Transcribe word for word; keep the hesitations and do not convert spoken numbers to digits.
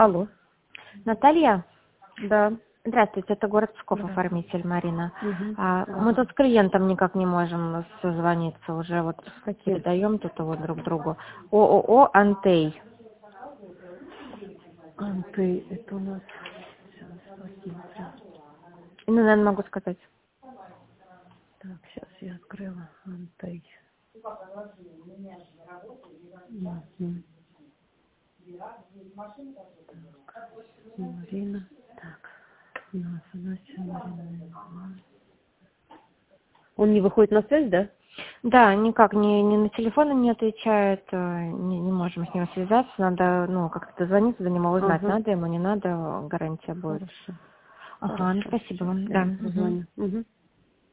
Алло. Наталья? Да. Здравствуйте, это город Псков, Да. оформитель Марина. Угу. А, Ага. мы тут с клиентом никак не можем созвониться, уже вот Каким? передаем тут его друг другу. ООО «Антей». Антей, это у нас... Сейчас посмотрим. Ну, наверное, могу сказать. Так, сейчас я открыла. Антей. Угу. Так, Марина. Так, у нас, у нас Марина. Он не выходит на связь, да? Да, никак ни, ни на телефоны не отвечает, э, не, не можем с ним связаться, надо, ну, как-то дозвониться до него, узнать, Ага. надо ему, не надо, гарантия будет. Хорошо. Ага, ну, Хорошо. спасибо Сейчас вам, я да. ему Мгм. позвоню. Угу.